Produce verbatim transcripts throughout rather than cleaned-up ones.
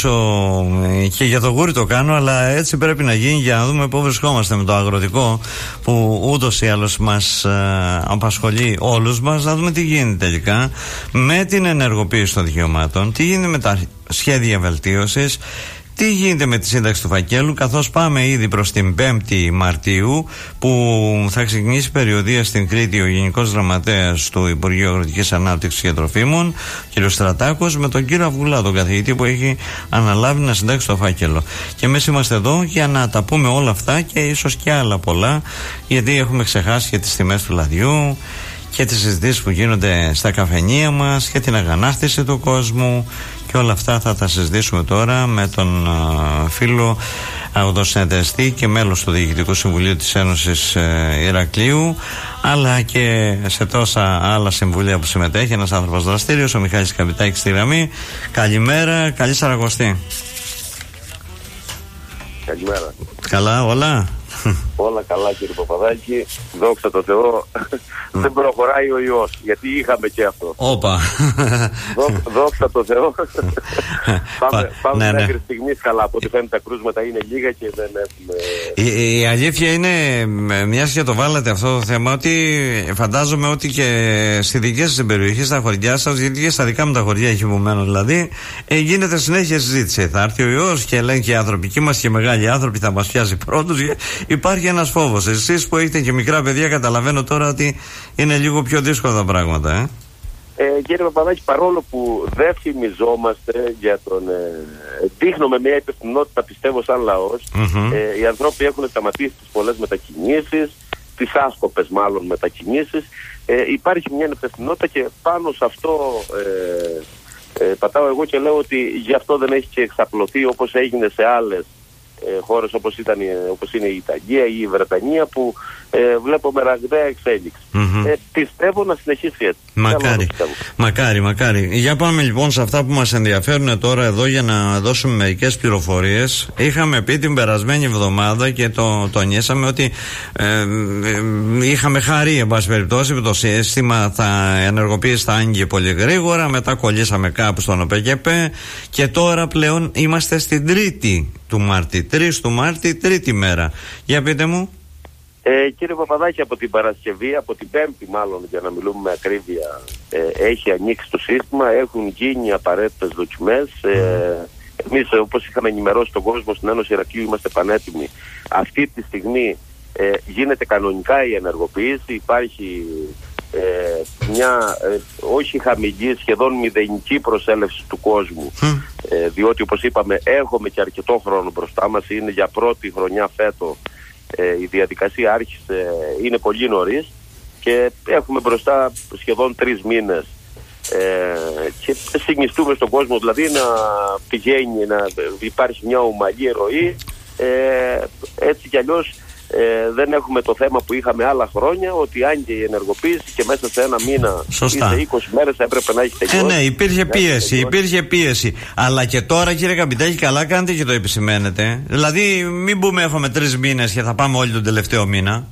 Και για το γούρι το κάνω, αλλά έτσι πρέπει να γίνει για να δούμε πού βρισκόμαστε με το αγροτικό, που ούτως ή άλλως μας ε, απασχολεί όλους μας. Να δούμε τι γίνεται τελικά με την ενεργοποίηση των δικαιωμάτων, τι γίνεται με τα σχέδια βελτίωσης, τι γίνεται με τη σύνταξη του φακέλου, καθώς πάμε ήδη προς την πέμπτη Μαρτίου, που θα ξεκινήσει περιοδεία στην Κρήτη ο Γενικός Γραμματέας του Υπουργείου Αγροτικής Ανάπτυξης και Τροφίμων, κ. Στρατάκος, με τον κύριο Αυγουλά, τον καθηγητή που έχει αναλάβει να συντάξει το φάκελο. Και εμείς είμαστε εδώ για να τα πούμε όλα αυτά και ίσως και άλλα πολλά, γιατί έχουμε ξεχάσει και τις τιμές του λαδιού και τις συζητήσεις που γίνονται στα καφενεία μας και την αγανάκτηση του κόσμου. Και όλα αυτά θα τα συζητήσουμε τώρα με τον uh, φίλο αγροτοσυνεταιριστή και μέλος του Διοικητικού Συμβουλίου της Ένωσης uh, Ηρακλείου, αλλά και σε τόσα άλλα συμβούλια που συμμετέχει, ένας άνθρωπος δραστήριος, ο Μιχάλης Καπιτάκης στη γραμμή. Καλημέρα, καλή Σαρακοστή. Καλημέρα. Καλά όλα? Όλα καλά, κύριε Παπαδάκη, δόξα τω Θεώ. Δεν προχωράει ο ιός, γιατί είχαμε και αυτό. Όπα. Δόξα τω Θεώ. Πάμε, πάμε ναι, μέχρι ναι. στιγμής καλά. Από ό,τι φαίνεται τα κρούσματα είναι λίγα και δεν έχουμε... Η, η αλήθεια είναι, μιας και το βάλατε αυτό το θέμα, ότι φαντάζομαι ότι και στη δική σας περιοχή, στα χωριά σας, γιατί και στα δικά μου τα χωριά έχει βουμένο δηλαδή, ε, γίνεται συνέχεια συζήτηση. Θα έρθει ο ιός και λένε και οι άνθρωποι, και είμαστε και μεγάλοι άνθρωποι, θα μας πιάσει πρώτους. Υπάρχει ένας φόβος. Εσείς που έχετε και μικρά παιδιά, καταλαβαίνω τώρα ότι είναι λίγο πιο δύσκολα τα πράγματα, ε. Ε, κύριε Παπαδάκη, παρόλο που δεν φημιζόμαστε για τον... Ε, δείχνουμε μια υπευθυνότητα, πιστεύω, σαν λαός. Mm-hmm. Ε, οι ανθρώποι έχουν σταματήσει τις πολλές μετακινήσεις, τις άσκοπες μάλλον μετακινήσεις. Ε, υπάρχει μια υπευθυνότητα και πάνω σε αυτό ε, ε, πατάω εγώ και λέω ότι γι' αυτό δεν έχει και εξαπλωθεί όπως έγινε σε άλλες Ε, χώρες όπως, ήταν, όπως είναι η Ιταλία ή η Βρετανία, που ε, βλέπουμε ραγδαία εξέλιξη. Mm-hmm. Ε, πιστεύω να συνεχίσει έτσι. Μακάρι, μακάρι, μακάρι. Για πάμε λοιπόν σε αυτά που μας ενδιαφέρουν τώρα εδώ, για να δώσουμε μερικές πληροφορίες. Είχαμε πει την περασμένη εβδομάδα και το τονίσαμε ότι ε, ε, είχαμε χαρεί, εν πάση περιπτώσει, με το σύστημα θα ενεργοποιήσει, θα άνοιγε πολύ γρήγορα. Μετά κολλήσαμε κάπου στον ΟΠΕΚΕΠΕ και τώρα πλέον είμαστε στην Τρίτη του Μάρτη, τρεις του Μάρτη, τρίτη μέρα. Για πείτε μου. Ε, κύριε Παπαδάκη, από την Παρασκευή, από την Πέμπτη μάλλον, για να μιλούμε με ακρίβεια, ε, έχει ανοίξει το σύστημα, έχουν γίνει απαραίτητες δοκιμές. Ε, εμείς, όπως είχαμε ενημερώσει τον κόσμο στην Ένωση Ηρακλείου, είμαστε πανέτοιμοι. Αυτή τη στιγμή ε, γίνεται κανονικά η ενεργοποίηση, υπάρχει ε, μια ε, όχι χαμηλή, σχεδόν μηδενική προσέλευση του κόσμου, ε, διότι όπως είπαμε έχουμε και αρκετό χρόνο μπροστά μας, είναι για πρώτη χρονιά φέτο. Ε, η διαδικασία άρχισε, είναι πολύ νωρίς και έχουμε μπροστά σχεδόν τρεις μήνες ε, και συνιστούμε στον κόσμο δηλαδή να πηγαίνει, να υπάρχει μια ομαλή ροή, ε, έτσι κι αλλιώς ε, δεν έχουμε το θέμα που είχαμε άλλα χρόνια, ότι άνοιγε η ενεργοποίηση και μέσα σε ένα μήνα Σωστά. ή σε είκοσι μέρες έπρεπε να έχει τελειώσει. Ε, ναι, υπήρχε πίεση, υπήρχε πίεση. Αλλά και τώρα, κύριε Καπιτάκη, καλά κάνετε και το επισημαίνετε. Δηλαδή, μην πούμε έχουμε τρεις μήνες και θα πάμε όλοι τον τελευταίο μήνα.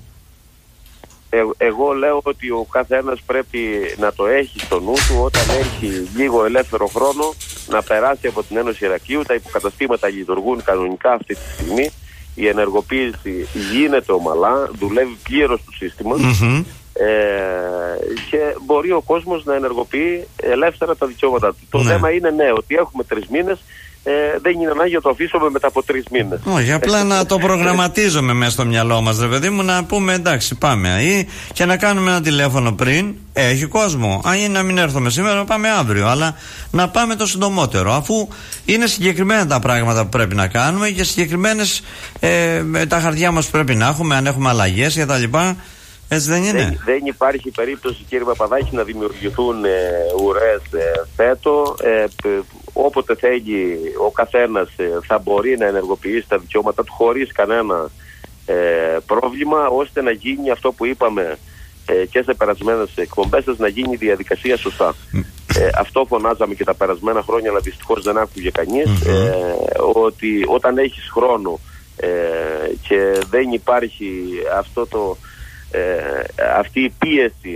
Ε, εγώ λέω ότι ο καθένας πρέπει να το έχει στο νου του, όταν έχει λίγο ελεύθερο χρόνο, να περάσει από την Ένωση Ηρακλείου. Τα υποκαταστήματα λειτουργούν κανονικά αυτή τη στιγμή. Η ενεργοποίηση γίνεται ομαλά, δουλεύει πλήρως το σύστημα, mm-hmm. ε, και μπορεί ο κόσμος να ενεργοποιεί ελεύθερα τα δικαιώματα του. Το ναι. θέμα είναι ναι, ότι έχουμε τρεις μήνες, ε, δεν είναι ανάγκη να το αφήσουμε μετά από τρεις μήνες. Όχι, απλά να το προγραμματίζουμε μέσα στο μυαλό μας, ρε παιδί μου, να πούμε εντάξει πάμε, ή και να κάνουμε ένα τηλέφωνο πριν, έχει κόσμο. Αν είναι να μην έρθουμε σήμερα, πάμε αύριο, αλλά να πάμε το συντομότερο, αφού είναι συγκεκριμένα τα πράγματα που πρέπει να κάνουμε και συγκεκριμένες ε, τα χαρτιά μας που πρέπει να έχουμε, αν έχουμε αλλαγές και τα λοιπά. Έτσι δεν είναι? Δεν, δεν υπάρχει περίπτωση, κύριε Παπαδάκη, να δημιουργηθούν ε, ουρές ε, φέτο. Ε, όποτε θέλει ο καθένας ε, θα μπορεί να ενεργοποιήσει τα δικαιώματα του χωρίς κανένα ε, πρόβλημα, ώστε να γίνει αυτό που είπαμε ε, και σε περασμένες εκπομπές, να γίνει η διαδικασία σωστά. Ε, αυτό φωνάζαμε και τα περασμένα χρόνια, αλλά δυστυχώς δεν άκουγε κανείς, mm-hmm. ε, ότι όταν έχεις χρόνο ε, και δεν υπάρχει αυτό το, ε, αυτή η πίεση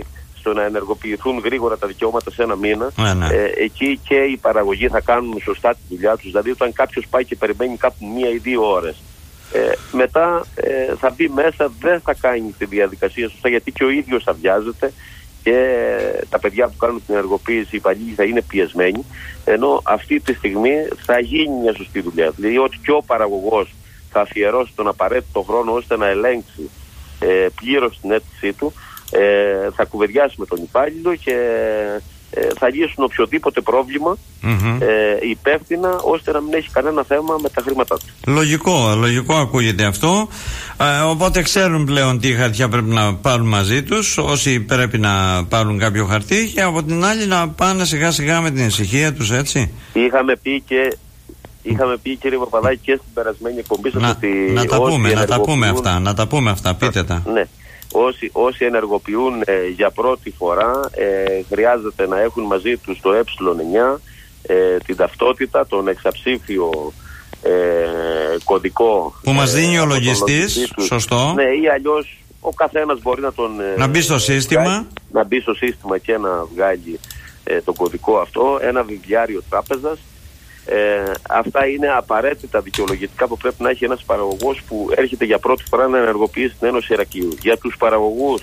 στο να ενεργοποιηθούν γρήγορα τα δικαιώματα σε ένα μήνα, ναι, ναι. Ε, εκεί και οι παραγωγοί θα κάνουν σωστά τη δουλειά τους. Δηλαδή όταν κάποιος πάει και περιμένει κάπου μία ή δύο ώρες, ε, μετά ε, θα μπει μέσα, δεν θα κάνει τη διαδικασία σωστά, γιατί και ο ίδιος θα βιάζεται και τα παιδιά που κάνουν την ενεργοποίηση, οι υπαλλήλοι, θα είναι πιεσμένοι, ενώ αυτή τη στιγμή θα γίνει μια σωστή δουλειά. Δηλαδή ότι και ο παραγωγός θα αφιερώσει τον απαραίτητο χρόνο ώστε να ελέγξει ε, πλήρως την αίτησή του, ε, θα κουβεντιάσει με τον υπάλληλο και ε, θα λύσουν οποιοδήποτε πρόβλημα mm-hmm. ε, υπεύθυνα, ώστε να μην έχει κανένα θέμα με τα χρήματά του. Λογικό, λογικό ακούγεται αυτό. Ε, οπότε ξέρουν πλέον τι χαρτιά πρέπει να πάρουν μαζί τους, όσοι πρέπει να πάρουν κάποιο χαρτί, και από την άλλη να πάνε σιγά σιγά με την ησυχία τους, έτσι. Είχαμε πει και Είχαμε πει, κύριε Παπαδάκη, και στην περασμένη εκπομπή σας, να, ότι να τα πούμε, να τα πούμε αυτά, να τα πούμε αυτά, πείτε τα. Ναι. Όσοι, όσοι ενεργοποιούν ε, για πρώτη φορά, ε, χρειάζεται να έχουν μαζί τους το ε εννιά, ε, την ταυτότητα, τον εξαψήφιο ε, κωδικό που μας δίνει ε, ο λογιστής, σωστό. Ναι, ή αλλιώς ο καθένας μπορεί να τον ε, να μπει στο σύστημα, βγάλει, να μπει στο σύστημα και να βγάλει ε, τον κωδικό αυτό, ένα βιβλιάριο τράπεζας. Ε, αυτά είναι απαραίτητα δικαιολογητικά που πρέπει να έχει ένας παραγωγός που έρχεται για πρώτη φορά να ενεργοποιήσει την Ένωση Ιερακείου. Για τους παραγωγούς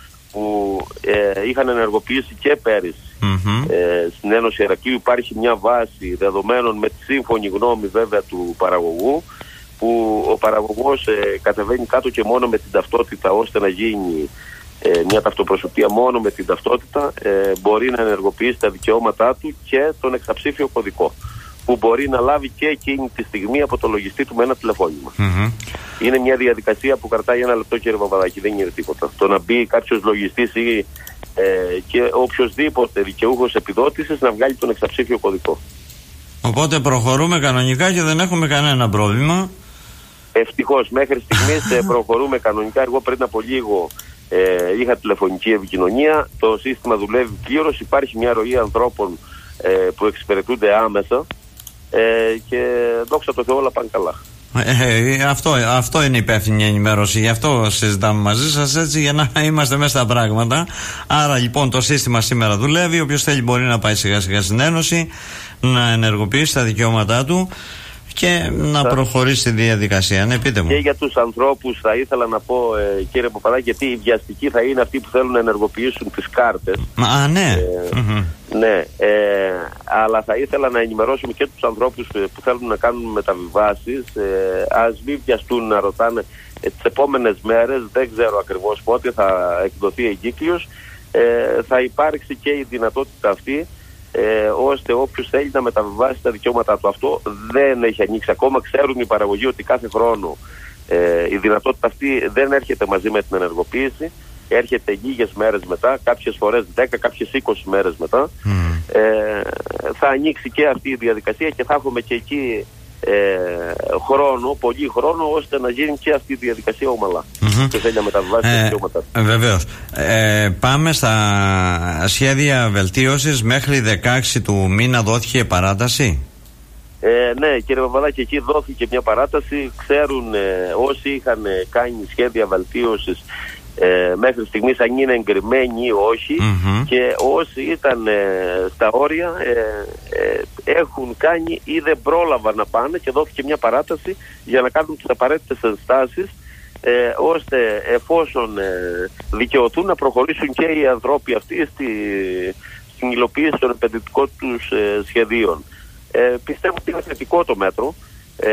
που ε, είχαν ενεργοποιήσει και πέρυσι mm-hmm. ε, στην Ένωση Ιερακείου, υπάρχει μια βάση δεδομένων με τη σύμφωνη γνώμη βέβαια του παραγωγού, που ο παραγωγός ε, κατεβαίνει κάτω και μόνο με την ταυτότητα, ώστε να γίνει ε, μια ταυτοπροσωπία μόνο με την ταυτότητα, ε, μπορεί να ενεργοποιήσει τα δικαιώματά του και τον εξαψήφιο κωδικό, που μπορεί να λάβει και εκείνη τη στιγμή από το λογιστή του με ένα τηλεφώνημα. Mm-hmm. Είναι μια διαδικασία που κρατάει ένα λεπτό, κύριε Παπαδάκη, δεν είναι τίποτα. Το να μπει κάποιος λογιστής ή ε, και οποιοσδήποτε δικαιούχος επιδότησης να βγάλει τον εξαψήφιο κωδικό. Οπότε προχωρούμε κανονικά και δεν έχουμε κανένα πρόβλημα. Ευτυχώς, μέχρι στιγμής ε, προχωρούμε κανονικά. Εγώ πριν από λίγο ε, είχα τηλεφωνική επικοινωνία, το σύστημα δουλεύει πλήρως, υπάρχει μια ροή ανθρώπων ε, που εξυπηρετούνται άμεσα. Ε, και δόξα τω Θεώ, όλα πάνε καλά. Ε, ε, αυτό, αυτό είναι υπεύθυνη ενημέρωση. Γι' αυτό συζητάμε μαζί σας, έτσι, για να είμαστε μέσα στα πράγματα. Άρα λοιπόν το σύστημα σήμερα δουλεύει. Όποιος θέλει μπορεί να πάει σιγά σιγά στην Ένωση, να ενεργοποιήσει τα δικαιώματά του και να θα... προχωρήσει τη διαδικασία. Ναι, πείτε μου. Και για τους ανθρώπους θα ήθελα να πω, ε, κύριε Παπαδάκη, γιατί οι βιαστικοί θα είναι αυτοί που θέλουν να ενεργοποιήσουν τις κάρτες. Α, ναι. Ε, mm-hmm. Ναι, ε, αλλά θα ήθελα να ενημερώσουμε και τους ανθρώπους που θέλουν να κάνουν μεταβιβάσεις. Ε, ας μην βιαστούν να ρωτάνε ε, τις επόμενες μέρες, δεν ξέρω ακριβώς πότε θα εκδοθεί εγκύκλειος. Ε, θα υπάρξει και η δυνατότητα αυτή, Ε, ώστε όποιος θέλει να μεταβιβάσει τα δικαιώματά του. Αυτό δεν έχει ανοίξει ακόμα. Ξέρουν οι παραγωγοί ότι κάθε χρόνο ε, η δυνατότητα αυτή δεν έρχεται μαζί με την ενεργοποίηση. Έρχεται λίγες μέρες μετά, κάποιες φορές δέκα, κάποιες είκοσι μέρες μετά. Mm. Ε, θα ανοίξει και αυτή η διαδικασία και θα έχουμε και εκεί ε, χρόνο, πολύ χρόνο, ώστε να γίνει και αυτή η διαδικασία ομαλά. Mm-hmm. Και θέλει να μεταβιβάσει τα δικαιώματά του. Βεβαίως. Ε, πάμε στα σχέδια βελτίωσης. Μέχρι δεκαέξι του μήνα δόθηκε παράταση. Ε, ναι, κύριε Παπαδάκη, εκεί δόθηκε μια παράταση. Ξέρουν ε, όσοι είχαν ε, κάνει σχέδια βελτίωσης ε, μέχρι στιγμής αν είναι εγκριμένοι ή όχι, mm-hmm. και όσοι ήταν ε, στα όρια ε, ε, έχουν κάνει ή δεν πρόλαβαν να πάνε, και δόθηκε μια παράταση για να κάνουν τις απαραίτητες ενστάσεις, ε, ώστε εφόσον ε, δικαιωθούν να προχωρήσουν και οι ανθρώποι αυτοί στη, στην υλοποίηση των επενδυτικών τους ε, σχεδίων. Ε, πιστεύω ότι είναι θετικό το μέτρο, ε,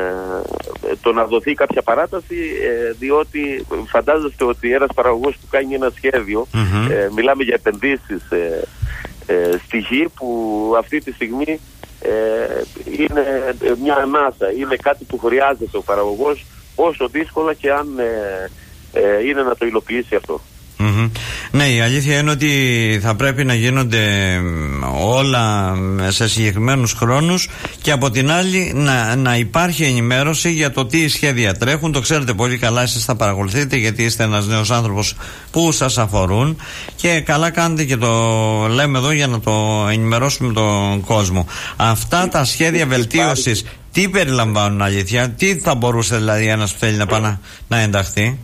το να δοθεί κάποια παράταση, ε, διότι φαντάζεστε ότι ένας παραγωγός που κάνει ένα σχέδιο, mm-hmm. ε, μιλάμε για επενδύσεις ε, ε, στη γη, που αυτή τη στιγμή ε, είναι μια ανάσα, είναι κάτι που χρειάζεται ο παραγωγός, όσο δύσκολα και αν ε, ε, είναι να το υλοποιήσει αυτό. Mm-hmm. Ναι, η αλήθεια είναι ότι θα πρέπει να γίνονται όλα σε συγκεκριμένους χρόνους, και από την άλλη να, να υπάρχει ενημέρωση για το τι σχέδια τρέχουν. Το ξέρετε πολύ καλά, εσείς θα παρακολουθείτε, γιατί είστε ένας νέος άνθρωπος που σας αφορούν, και καλά κάνετε και το λέμε εδώ για να το ενημερώσουμε τον κόσμο. Αυτά τα σχέδια βελτίωσης τι περιλαμβάνουν, αλήθεια? Τι θα μπορούσε δηλαδή ένας που θέλει να πάει να, να ενταχθεί?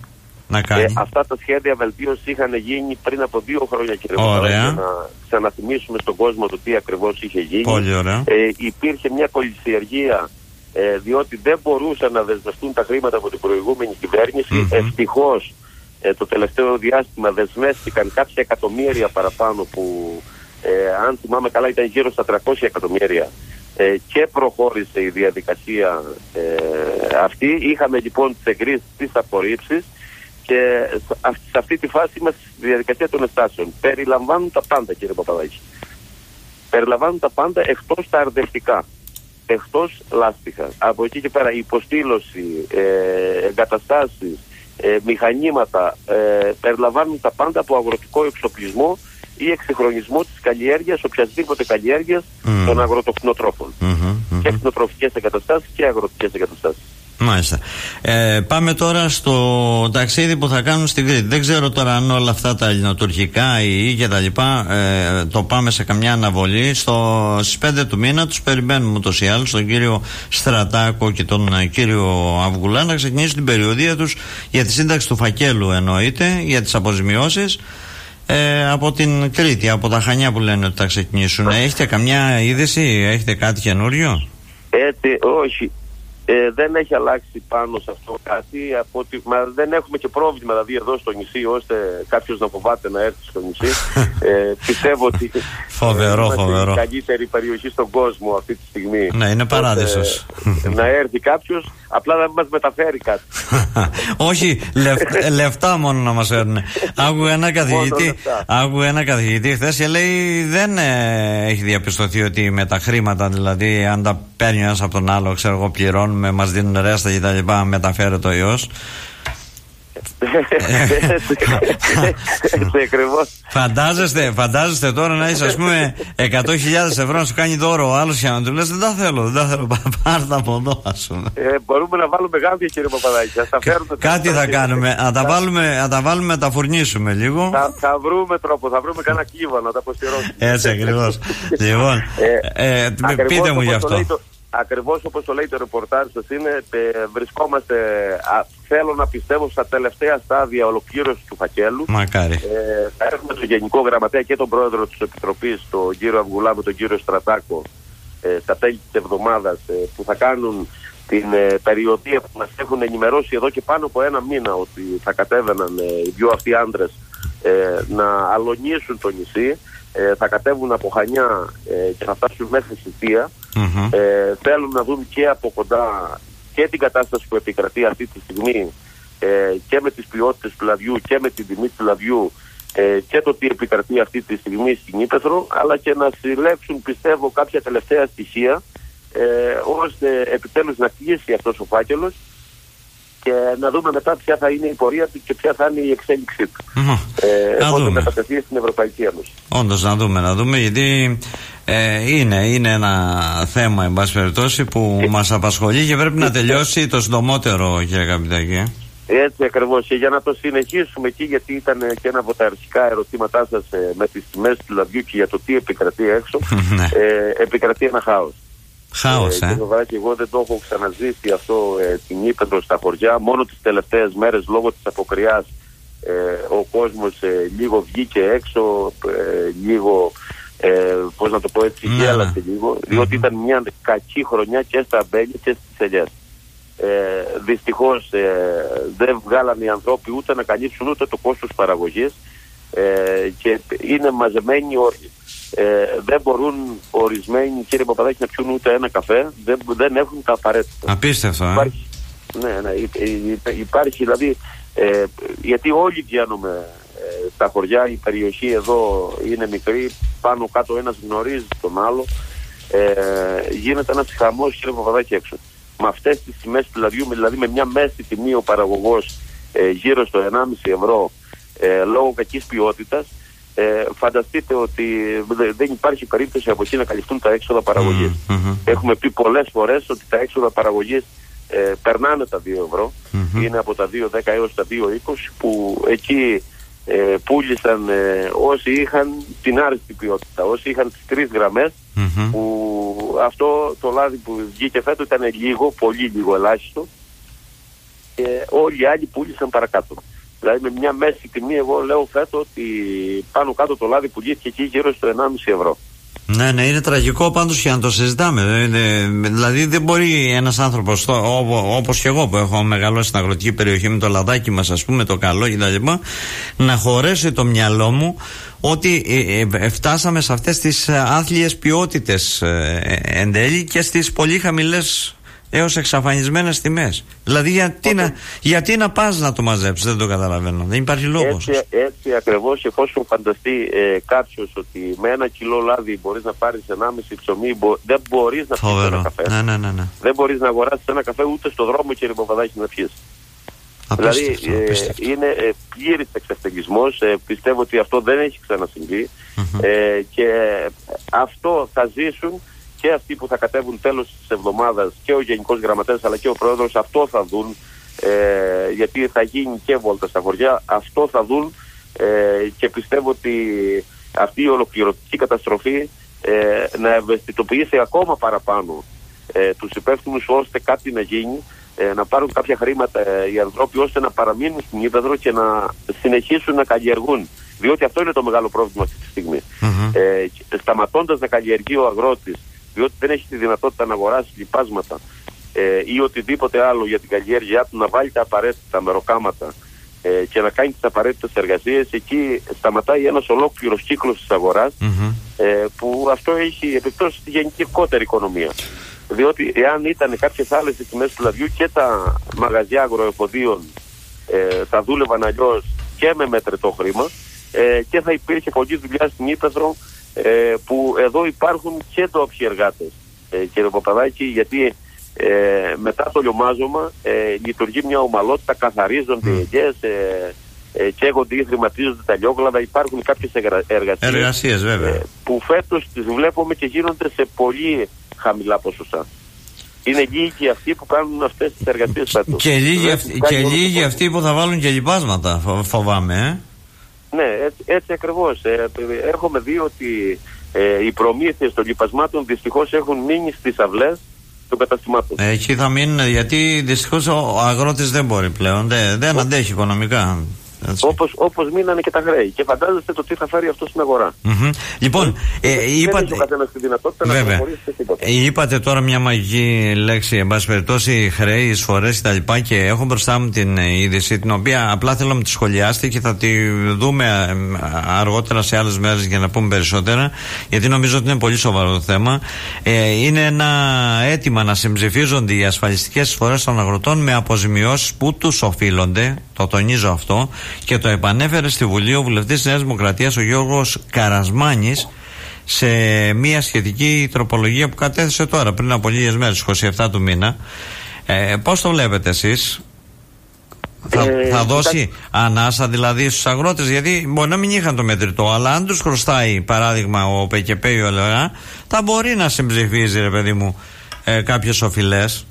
να κάνει. Ε, αυτά τα σχέδια βελτίωση είχαν γίνει πριν από δύο χρόνια, κύριε Παπαδάκη, για να ξαναθυμίσουμε στον κόσμο το τι ακριβώς είχε γίνει. Πολύ ωραία. Ε, υπήρχε μια κολυσιεργία, ε, διότι δεν μπορούσαν να δεσμευτούν τα χρήματα από την προηγούμενη κυβέρνηση. Mm-hmm. Ευτυχώς ε, το τελευταίο διάστημα δεσμεύτηκαν κάποια εκατομμύρια παραπάνω που, ε, αν θυμάμαι καλά, ήταν γύρω στα τριακόσια εκατομμύρια. Ε, και προχώρησε η διαδικασία ε, αυτή. Είχαμε λοιπόν τις εγκρίσεις, τις απορρίψεις και σε αυτή τη φάση είμαστε στη διαδικασία των εστάσεων. Περιλαμβάνουν τα πάντα, κύριε Παπαδάκη. Περιλαμβάνουν τα πάντα εκτός τα αρδευτικά, εκτός λάστιχα. Από εκεί και πέρα υποστήλωση, ε, εγκαταστάσεις, ε, μηχανήματα, ε, περιλαμβάνουν τα πάντα από αγροτικό εξοπλισμό ή εξυγχρονισμό της καλλιέργειας, οποιασδήποτε καλλιέργειας mm. των αγροτοκτηνοτρόφων. Mm-hmm, mm-hmm. Και κτηνοτροφικές εγκαταστάσεις και αγροτικές εγκαταστάσεις. Μάλιστα. Ε, πάμε τώρα στο ταξίδι που θα κάνουν στην Κρήτη. Δεν ξέρω τώρα αν όλα αυτά τα ελληνοτουρκικά ή και τα λοιπά ε, το πάμε σε καμιά αναβολή. Στο, στις πέντε του μήνα τους περιμένουμε ούτως ή άλλως τον κύριο Στρατάκο και τον ε, κύριο Αυγουλά να ξεκινήσουν την περιοδία τους για τη σύνταξη του φακέλου, εννοείται, για τις αποζημιώσεις. Ε, από την Κρήτη, από τα Χανιά που λένε ότι θα ξεκινήσουν. Έχετε καμιά είδηση, έχετε κάτι καινούριο? Έτσι, όχι. Ε, δεν έχει αλλάξει πάνω σε αυτό κάτι. Από ότι, μα δεν έχουμε και πρόβλημα δηλαδή εδώ στο νησί, ώστε κάποιος να φοβάται να έρθει στο νησί. ε, πιστεύω ότι φοβερό, είμαστε φοβερό. η καλύτερη περιοχή στον κόσμο αυτή τη στιγμή. Ναι, είναι παράδεισος. Ε, να έρθει κάποιος, απλά να μας μεταφέρει κάτι. Όχι, λεφ, λεφτά μόνο να μας φέρουν. Άκουγα ένα καθηγητή, άκουγα ένα καθηγητή χθες και λέει δεν ε, έχει διαπιστωθεί ότι με τα χρήματα, δηλαδή αν τα παίρνει ένας από τον άλλο, ξέρω εγώ, πληρώνουμε, μας δίνουν ρέστα και τα λοιπά, μεταφέρει το ιός. Φαντάζεστε, φαντάζεστε τώρα να είσαι, ας πούμε, εκατό χιλιάδες ευρώ να σου κάνει δώρο ο άλλος και να του λες δεν τα θέλω, δεν τα θέλω, πάρτα από εδώ, ας πούμε. Ε, μπορούμε να βάλουμε γάντια, κύριε Παπαδάκη. Κάτι θα κάνουμε, να τα βάλουμε, να τα βάλουμε, να τα φουρνίσουμε λίγο. Θα, θα βρούμε τρόπο, θα βρούμε κανένα κύβα να τα αποστηρώσουμε. Έτσι ακριβώς. Λοιπόν, ε, ε, πείτε μου γι' αυτό. Ακριβώς όπως το λέει το ρεπορτάζ σας είναι, ε, βρισκόμαστε, α, θέλω να πιστεύω, στα τελευταία στάδια ολοκλήρωσης του φακέλου. Μακάρι. Ε, θα έχουμε τον Γενικό Γραμματέα και τον Πρόεδρο της Επιτροπής, τον κύριο Αυγουλά με τον κύριο Στρατάκο, ε, στα τέλη της εβδομάδας, ε, που θα κάνουν την ε, περιοδία που μας έχουν ενημερώσει εδώ και πάνω από ένα μήνα ότι θα κατέβαιναν ε, οι δυο αυτοί άντρες ε, να αλωνίσουν το νησί. Ε, θα κατέβουν από Χανιά ε, και θα φτάσουν μέχρι Σιτία. Mm-hmm. Ε, θέλουν να δουν και από κοντά και την κατάσταση που επικρατεί αυτή τη στιγμή ε, και με τις ποιότητες του λαδιού και με την τιμή του λαδιού ε, και το τι επικρατεί αυτή τη στιγμή στην Ύπαιθρο, αλλά και να συλλέξουν, πιστεύω, κάποια τελευταία στοιχεία ε, ώστε επιτέλους να κλείσει αυτός ο φάκελος και να δούμε μετά ποια θα είναι η πορεία του και ποια θα είναι η εξέλιξή του. Mm. Ε, Όταν μεταφερθεί στην Ευρωπαϊκή Ένωση. Όντως, να δούμε, να δούμε, γιατί ε, είναι, είναι ένα θέμα, εν πάση περιπτώσει, που μας απασχολεί και πρέπει να τελειώσει το συντομότερο, κύριε Καπιτάκη. Έτσι ακριβώς. Και για να το συνεχίσουμε εκεί, γιατί ήταν και ένα από τα αρχικά ερωτήματά σας ε, με τις τιμές του λαδιού και για το τι επικρατεί έξω, ε, επικρατεί ένα χάος. Χάος, ε. ε. Και εγώ δεν το έχω ξαναζήσει αυτό ε, την Ύπαιθρο στα χωριά. Μόνο τις τελευταίες μέρες λόγω της αποκριάς ε, ο κόσμος ε, λίγο βγήκε έξω, ε, λίγο, ε, πώς να το πω έτσι, ναι, γέλασε λίγο, διότι mm-hmm. ήταν μια κακή χρονιά και στα αμπέλια και στις ελιές. Ε, δυστυχώς ε, δεν βγάλαν οι ανθρώποι ούτε να καλύψουν ούτε το κόστος παραγωγής ε, και είναι μαζεμένοι όροι. Ε, δεν μπορούν ορισμένοι, κύριε Παπαδάκη, να πιούν ούτε ένα καφέ, δεν, δεν έχουν τα απαραίτητα. Απίστευτο, ε. Υπάρχει, ναι, ναι, υπάρχει δηλαδή, ε, γιατί όλοι βγαίνουμε ε, στα χωριά, η περιοχή εδώ είναι μικρή, πάνω κάτω ένας γνωρίζει τον άλλο, ε, γίνεται ένας χαμός, κύριε Παπαδάκη, έξω. Με αυτές τις τιμές του λαδιού, δηλαδή με μια μέση τιμή ο παραγωγός ε, γύρω στο ενάμιση ευρώ ε, λόγω κακής ποιότητας, Ε, φανταστείτε ότι δεν υπάρχει περίπτωση από εκεί να καλυφθούν τα έξοδα παραγωγής. Mm-hmm. Έχουμε πει πολλές φορές ότι τα έξοδα παραγωγής ε, περνάνε τα δύο ευρώ. Mm-hmm. Είναι από τα δύο δέκα έως τα δύο είκοσι, που εκεί ε, πούλησαν ε, όσοι είχαν την άριστη ποιότητα, όσοι είχαν τις τρεις γραμμές, mm-hmm. που αυτό το λάδι που βγήκε φέτος ήταν λίγο, πολύ λίγο, ελάχιστο, και όλοι οι άλλοι πούλησαν παρακάτω. Δηλαδή με μια μέση τιμή, εγώ λέω φέτο ότι πάνω κάτω το λάδι πουλήθηκε εκεί γύρω στο ενάμιση ευρώ. Ναι, ναι, είναι τραγικό πάντως και να το συζητάμε. Ε, δηλαδή δεν μπορεί ένας άνθρωπος όπως και εγώ που έχω μεγαλώσει στην αγροτική περιοχή με το λαδάκι μας, ας πούμε, το καλό κτλ., να χωρέσει το μυαλό μου ότι ε, ε, φτάσαμε σε αυτές τις άθλιες ποιότητες ε, ε, εν τέλει και στις πολύ χαμηλές έως εξαφανισμένες τιμές. Δηλαδή γιατί, να, γιατί να πας να το μαζέψεις, δεν το καταλαβαίνω. Δεν υπάρχει λόγος. Έτσι, έτσι ακριβώς, εφόσον φανταστεί ε, κάποιος ότι με ένα κιλό λάδι μπορείς να πάρεις ενάμιση ψωμί, μπο, δεν μπορείς να πιεις ένα καφέ. Ναι, ναι, ναι, ναι. Δεν μπορείς να αγοράσεις ένα καφέ ούτε στο δρόμο, κύριε Παπαδάκη, να πιεις. Δηλαδή ε, είναι ε, πλήρης εξευτελισμός. Ε, πιστεύω ότι αυτό δεν έχει ξανασυμβεί. Mm-hmm. Ε, και αυτό θα ζήσουν και αυτοί που θα κατέβουν τέλος της εβδομάδας, και ο Γενικός Γραμματέας αλλά και ο Πρόεδρος, αυτό θα δουν, ε, γιατί θα γίνει και βόλτα στα χωριά, αυτό θα δουν ε, και πιστεύω ότι αυτή η ολοκληρωτική καταστροφή ε, να ευαισθητοποιήσει ακόμα παραπάνω ε, τους υπεύθυνους ώστε κάτι να γίνει, ε, να πάρουν κάποια χρήματα ε, οι ανθρώποι ώστε να παραμείνουν στην Ύπεδρο και να συνεχίσουν να καλλιεργούν. Διότι αυτό είναι το μεγάλο πρόβλημα αυτή τη στιγμή. Mm-hmm. Ε, σταματώντας να καλλιεργεί ο αγρότης, διότι δεν έχει τη δυνατότητα να αγοράσει λιπάσματα ε, ή οτιδήποτε άλλο για την καλλιέργειά του, να βάλει τα απαραίτητα μεροκάματα ε, και να κάνει τις απαραίτητες εργασίες, εκεί σταματάει ένας ολόκληρος κύκλος της αγοράς, mm-hmm. ε, που αυτό έχει επιπτώσει στη γενικότερη οικονομία. Διότι εάν ήταν κάποιες άλλες οι τιμές του λαδιού, και τα μαγαζιά αγροεφοδίων ε, θα δούλευαν αλλιώς και με μετρητό χρήμα ε, και θα υπήρχε πολλή δουλειά στην Ύπεδρο, Ε, που εδώ υπάρχουν και ντόπιοι εργάτες, ε, κύριε Παπαδάκη, γιατί ε, μετά το λιωμάζωμα ε, λειτουργεί μια ομαλότητα, καθαρίζονται οι ελιές, ε, ε, καίγονται ή χρηματίζονται τα λιόγλαδα, υπάρχουν κάποιες εργασίες, εργασίες βέβαια. Ε, που φέτος τις βλέπουμε και γίνονται σε πολύ χαμηλά ποσοστά. Είναι λίγοι αυτοί που κάνουν αυτές τις εργασίες φέτος. Και λίγοι, αυτοί, και λίγοι αυτοί που θα βάλουν και λιπάσματα, φοβάμαι, ε. Ναι, έτσι, έτσι ακριβώς. Ε, έχουμε δει ότι ε, οι προμήθειες των λιπασμάτων δυστυχώς έχουν μείνει στις αυλές των καταστημάτων. Ε, εκεί θα μείνουν, γιατί δυστυχώς ο αγρότης δεν μπορεί πλέον, δεν, δεν αντέχει οικονομικά. Όπως, όπως μείνανε και τα χρέη. Και φαντάζεστε το τι θα φέρει αυτό στην αγορά. Mm-hmm. Λοιπόν, ε, ε, είπατε, δεν έχει ο καθένας τη δυνατότητα βέβαια. Να προχωρήσει σε τίποτα. Ε, είπατε τώρα μια μαγική λέξη, εν πάση περιπτώσει, χρέη, εισφορές κτλ. Και, και έχω μπροστά μου την είδηση, την οποία απλά θέλω να τη σχολιάσετε και θα τη δούμε αργότερα σε άλλες μέρες για να πούμε περισσότερα, γιατί νομίζω ότι είναι πολύ σοβαρό το θέμα. Ε, είναι ένα αίτημα να συμψηφίζονται οι ασφαλιστικές εισφορές των αγροτών με αποζημιώσεις που τους οφείλονται. Το τονίζω αυτό. Και το επανέφερε στη Βουλή ο βουλευτής της Νέας Δημοκρατίας, ο Γιώργος Καρασμάνης, σε μια σχετική τροπολογία που κατέθεσε τώρα πριν από λίγες μέρες, είκοσι επτά του μήνα. Ε, πώς το βλέπετε εσείς? Θα, ε, θα δώσει θα... ανάσα δηλαδή στους αγρότες, γιατί μπορεί να μην είχαν το μετρητό, αλλά αν τους χρωστάει παράδειγμα ο ΠΚΠ ή ο ΕΛΓΑ, θα μπορεί να συμψηφίζει, ρε παιδί μου, ε, κάποιες οφειλές.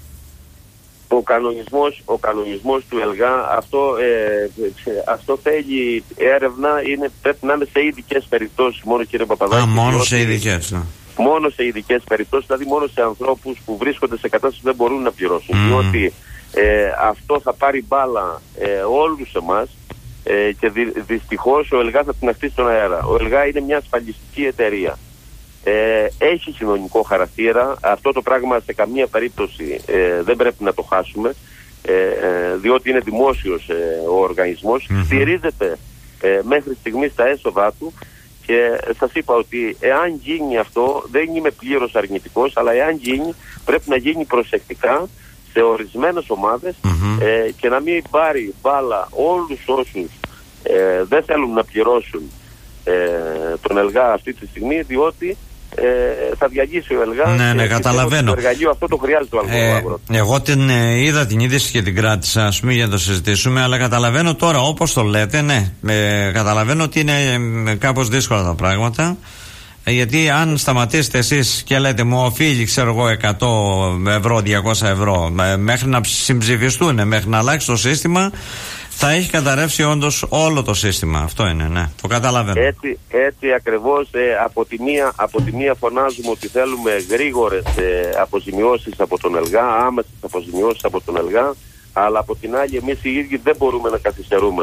Ο κανονισμός, ο κανονισμός του ΕΛΓΑ, αυτό, ε, αυτό θέλει έρευνα, είναι, πρέπει να είναι σε ειδικές περιπτώσεις μόνο, κύριε Παπαδάκη. Α, μόνο σε ειδικές. Ναι. Μόνο σε ειδικές περιπτώσεις, δηλαδή μόνο σε ανθρώπους που βρίσκονται σε κατάσταση που δεν μπορούν να πληρώσουν. Mm. Διότι ε, αυτό θα πάρει μπάλα ε, όλους εμάς ε, και δυ, δυστυχώς ο ΕΛΓΑ θα την αφήσει στον αέρα. Ο ΕΛΓΑ είναι μια ασφαλιστική εταιρεία. Ε, έχει κοινωνικό χαρακτήρα. Αυτό το πράγμα σε καμία περίπτωση ε, δεν πρέπει να το χάσουμε, ε, ε, διότι είναι δημόσιος ε, ο οργανισμός, mm-hmm. στηρίζεται ε, μέχρι στιγμής τα έσοδά του, και σας είπα ότι εάν γίνει αυτό, δεν είμαι πλήρως αρνητικός, αλλά εάν γίνει πρέπει να γίνει προσεκτικά σε ορισμένες ομάδες, mm-hmm. ε, και να μην πάρει μπάλα όλους όσους ε, δεν θέλουν να πληρώσουν ε, τον ΕΛΓΑ αυτή τη στιγμή, διότι Ε, θα διαγήσει ο ΕΛΓΑ. Ναι, ναι, καταλαβαίνω. Το εργαλείο αυτό το χρειάζεται ο αγρότης. Ε, εγώ την ε, είδα την είδηση και την κράτησα, ας πούμε, για να το συζητήσουμε, αλλά καταλαβαίνω τώρα, όπως το λέτε, ναι, ε, καταλαβαίνω ότι είναι ε, κάπως δύσκολα τα πράγματα. Ε, γιατί αν σταματήσετε εσείς και λέτε μου οφείλει, ξέρω εγώ, εκατό ευρώ, διακόσια ευρώ, ε, μέχρι να συμψηφιστούν, μέχρι να αλλάξει το σύστημα, θα έχει καταρρεύσει όντως όλο το σύστημα. Αυτό είναι, ναι. Το καταλαβαίνω. Έτσι, έτσι ακριβώς. Ε, από, τη μία, από τη μία φωνάζουμε ότι θέλουμε γρήγορες ε, αποζημιώσεις από τον ΕΛΓΑ, άμεσες αποζημιώσεις από τον ΕΛΓΑ, αλλά από την άλλη εμείς οι ίδιοι δεν μπορούμε να καθυστερούμε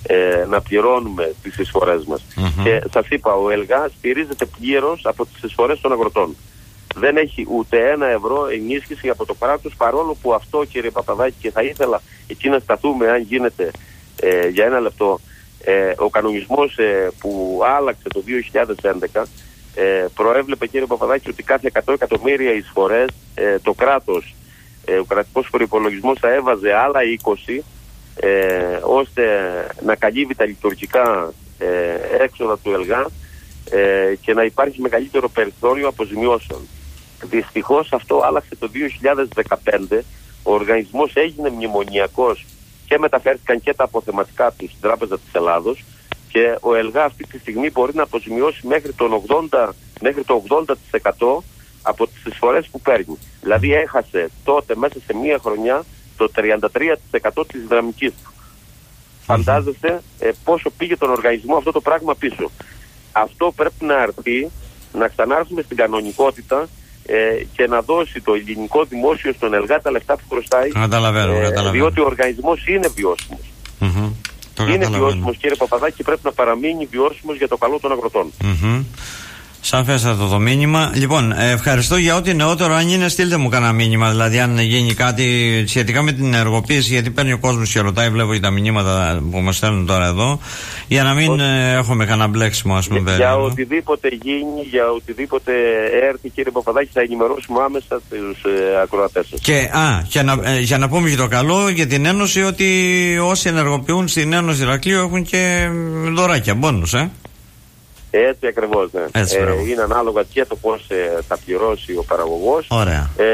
ε, να πληρώνουμε τις εισφορές μας. Mm-hmm. Και σας είπα, ο ΕΛΓΑ στηρίζεται πλήρως από τις εισφορές των αγροτών. Δεν έχει ούτε ένα ευρώ ενίσχυση από το κράτος, παρόλο που αυτό, κύριε Παπαδάκη, και θα ήθελα εκεί να σταθούμε, αν γίνεται, ε, για ένα λεπτό, ε, ο κανονισμός ε, που άλλαξε το δύο χιλιάδες έντεκα ε, προέβλεπε, κύριε Παπαδάκη, ότι κάθε εκατό εκατομμύρια εισφορές ε, το κράτος, ε, ο κρατικός προϋπολογισμός θα έβαζε άλλα είκοσι ε, ώστε να καλύβει τα λειτουργικά ε, έξοδα του ΕΛΓΑ ε, και να υπάρχει μεγαλύτερο περιθώριο αποζημιώσεων. Δυστυχώς αυτό άλλαξε το δύο χιλιάδες δεκαπέντε, ο οργανισμός έγινε μνημονιακός και μεταφέρθηκαν και τα αποθεματικά του στην Τράπεζα της Ελλάδος και ο ΕΛΓΑ αυτή τη στιγμή μπορεί να αποζημιώσει μέχρι, τον ογδόντα, μέχρι το ογδόντα τοις εκατό από τις εισφορές που παίρνει. Δηλαδή έχασε τότε μέσα σε μία χρονιά το τριάντα τρία τοις εκατό της δυναμικής του. Mm-hmm. Φαντάζεστε ε, πόσο πήγε τον οργανισμό αυτό το πράγμα πίσω. Αυτό πρέπει να έρθει, να ξανάρθουμε στην κανονικότητα ε, και να δώσει το ελληνικό δημόσιο στον ΕΛΓΑ τα λεφτά που χρωστάει. Καταλαβαίνω, ε, καταλαβαίνω. Διότι ο οργανισμός είναι βιώσιμος. Mm-hmm. Είναι βιώσιμος, κύριε Παπαδάκη, και πρέπει να παραμείνει βιώσιμος για το καλό των αγροτών. Mm-hmm. Σαφέστατο το μήνυμα. Λοιπόν, ευχαριστώ για ό,τι νεότερο. Αν είναι, στείλτε μου κανένα μήνυμα. Δηλαδή, αν γίνει κάτι σχετικά με την ενεργοποίηση, γιατί παίρνει ο κόσμος και ρωτάει, βλέπω και τα μηνύματα που μας στέλνουν τώρα εδώ, για να μην ε, έχουμε κανένα μπλέξιμο, ας πούμε. Για, για οτιδήποτε γίνει, για οτιδήποτε έρθει, κύριε Παπαδάκη, θα ενημερώσουμε άμεσα τους ε, ακροατές σας. Και, α, για να, ε, για να πούμε και το καλό για την Ένωση, ότι όσοι ενεργοποιούν στην Ένωση Ηρακλείου έχουν και δωράκια, μπόνους, ε. Έτσι ακριβώς, ναι. Έτσι, ε, είναι ανάλογα και το πώς ε, θα πληρώσει ο παραγωγός. Ωραία. Ε,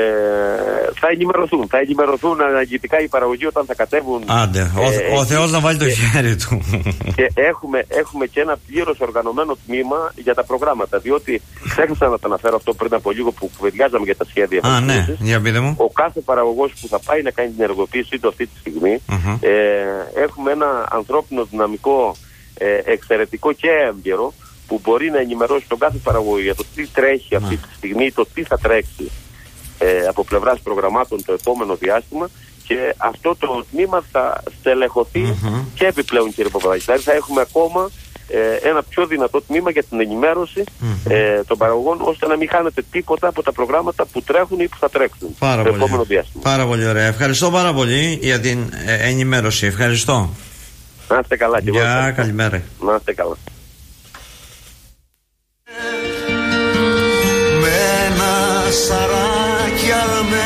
θα ενημερωθούν. Θα ενημερωθούν αναγκητικά οι παραγωγοί όταν θα κατέβουν. Άντε, ε, ο, ο Θεός να βάλει το χέρι του. Και έχουμε, έχουμε και ένα πλήρως οργανωμένο τμήμα για τα προγράμματα. Διότι ξέχασα να το αναφέρω αυτό πριν από λίγο που κουβεντιάζαμε για τα σχέδια. Α, ναι, για πείτε μου. Ο κάθε παραγωγός που θα πάει να κάνει την ενεργοποίησή του αυτή τη στιγμή, uh-huh. ε, έχουμε ένα ανθρώπινο δυναμικό ε, εξαιρετικό και έμπειρο, που μπορεί να ενημερώσει τον κάθε παραγωγό για το τι τρέχει αυτή τη στιγμή, το τι θα τρέξει ε, από πλευράς προγραμμάτων το επόμενο διάστημα, και αυτό το τμήμα θα στελεχωθεί mm-hmm. και επιπλέον, κύριε Παπαδάκη. Δηλαδή θα έχουμε ακόμα ε, ένα πιο δυνατό τμήμα για την ενημέρωση mm-hmm. ε, των παραγωγών, ώστε να μην χάνετε τίποτα από τα προγράμματα που τρέχουν ή που θα τρέξουν πάρα το πολύ. επόμενο διάστημα. Πάρα πολύ ωραία. Ευχαριστώ πάρα πολύ για την ε, ενημέρωση. Ευχαριστώ. Να είστε καλά. Γεια, καλημέρα. Να είστε καλά. Με ένα